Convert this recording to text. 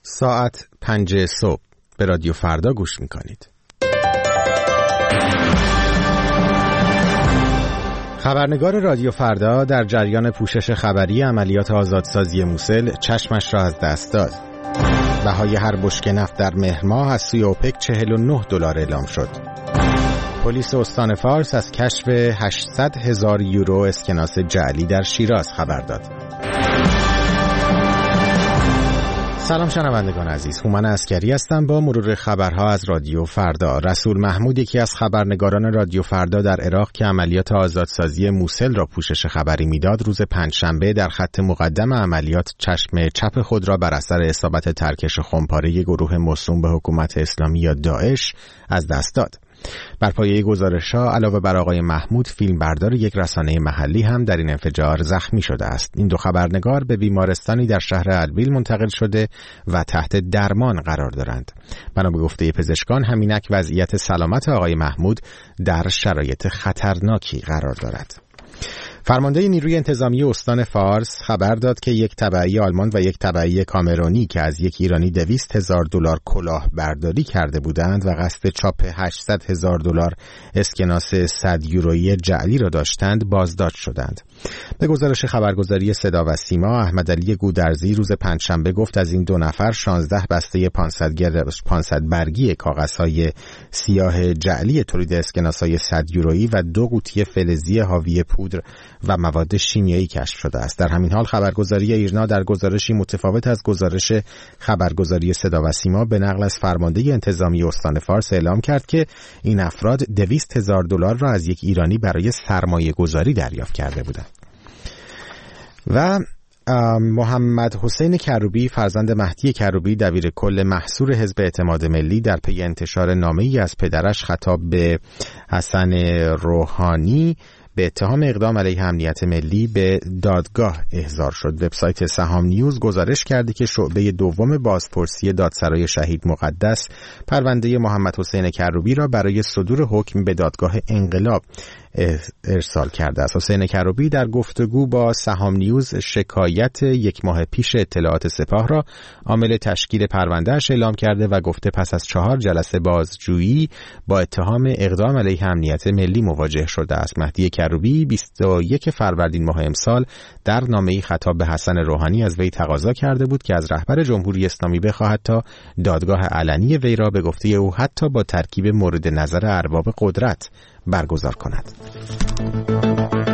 ساعت 5 صبح به رادیو فردا گوش میکنید. خبرنگار رادیو فردا در جریان پوشش خبری عملیات آزادسازی موسل چشمش را از دست داد. بهای هر بشکه نفت در مهر ماه از سوی اوپک $49 اعلام شد. پلیس استان فارس از کشف 800,000 یورو اسکناس جعلی در شیراز خبر داد. سلام شنوندگان عزیز، هومن عسکری هستم با مرور خبرها از رادیو فردا. رسول محمود، یکی از خبرنگاران رادیو فردا در عراق که عملیات آزادسازی موسل را پوشش خبری میداد، روز پنجشنبه در خط مقدم عملیات چشم چپ خود را بر اثر اصابت ترکش خمپاره گروه موسوم به حکومت اسلامی یا داعش از دست داد. بر پایه گزارش‌ها علاوه بر آقای محمود، فیلمبردار یک رسانه محلی هم در این انفجار زخمی شده است. این دو خبرنگار به بیمارستانی در شهر اربیل منتقل شده و تحت درمان قرار دارند. بنا به گفته پزشکان، همینک وضعیت سلامت آقای محمود در شرایط خطرناکی قرار دارد. فرمانده نیروی انتظامی استان فارس خبر داد که یک تبعی آلمان و یک تبعی کامرونی که از یک ایرانی $200,000 کلاهبرداری کرده بودند و قصد چاپ $800,000 اسکناس 100 یورویی جعلی را داشتند بازداشت شدند. به گزارش خبرگزاری صدا و سیما، احمد علی گودرزی روز پنجشنبه گفت از این دو نفر 16 بسته 500 برگی کاغذهای سیاه جعلی تولید اسکناس‌های 100 یورویی و 2 قوطی فلزی حاوی پودر و مواد شیمیایی کشف شده است. در همین حال خبرگزاری ایرنا در گزارشی متفاوت از گزارش خبرگزاری صدا و سیما به نقل از فرمانده انتظامی استان فارس اعلام کرد که این افراد $200,000 را از یک ایرانی برای سرمایه گذاری دریافت کرده بودند. و محمد حسین کروبی، فرزند مهدی کروبی، دبیر کل محصور حزب اعتماد ملی، در پی انتشار نامه‌ای از پدرش خطاب به حسن روحانی به اتهام اقدام علیه امنیت ملی به دادگاه احضار شد. وبسایت سهام نیوز گزارش کرده که شعبه دوم بازپرسی دادسرای شهید مقدس پرونده محمد حسین کروبی را برای صدور حکم به دادگاه انقلاب ارسال کرده است. حسین کروبی در گفتگو با سهام نیوز شکایت یک ماه پیش اطلاعات سپاه را عامل تشکیل پروندهش اعلام کرده و گفته پس از 4 جلسه بازجویی با اتهام اقدام علیه امنیت ملی مواجه شده است. مهدی کروبی 21 فروردین ماه امسال در نامه‌ای خطاب به حسن روحانی از وی تقاضا کرده بود که از رهبر جمهوری اسلامی بخواهد تا دادگاه علنی وی را به گفته او حتی با ترکیب مورد نظر ارباب قدرت برگزار کند.